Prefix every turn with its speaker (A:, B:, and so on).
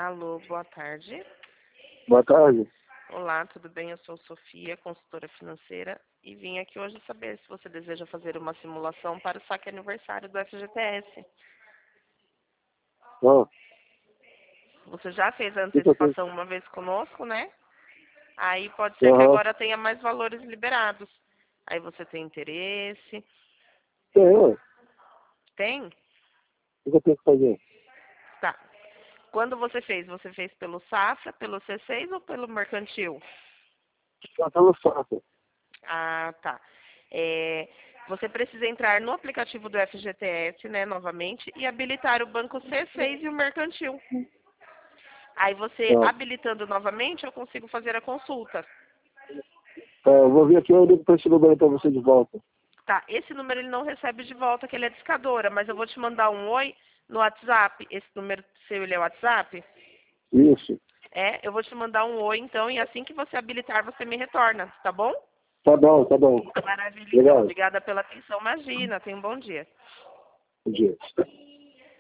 A: Alô, boa tarde.
B: Boa tarde.
A: Olá, tudo bem? Eu sou Sofia, consultora financeira, e vim aqui hoje saber se você deseja fazer uma simulação para o saque aniversário do FGTS.
B: Ó,
A: Você já fez a
B: que eu tenho?
A: antecipação uma vez conosco, né? Aí pode ser que
B: Aham.
A: agora tenha mais valores liberados. Aí você tem interesse?
B: Tem, ué.
A: Tem?
B: O que eu tenho que fazer?
A: Tá. Quando você fez? Você fez pelo Safra, pelo C6 ou pelo Mercantil?
B: Já tá no saco.
A: Ah, tá. Você precisa entrar no aplicativo do FGTS, né, novamente, e habilitar o banco C6 e o mercantil. Aí você,
B: Tá.
A: habilitando novamente, eu consigo fazer a consulta.
B: Tá, eu vou vir aqui, eu ligo pra esse número pra você de volta.
A: Tá, esse número ele não recebe de volta, que ele é discadora, mas eu vou te mandar um oi no WhatsApp. Esse número seu, ele é WhatsApp?
B: Isso.
A: Eu vou te mandar um oi, então, e assim que você habilitar, você me retorna, tá bom?
B: Tá bom, tá bom.
A: Maravilha, então.
B: Obrigado.
A: Obrigada pela atenção. Imagina, tenha um bom dia.
B: Bom dia.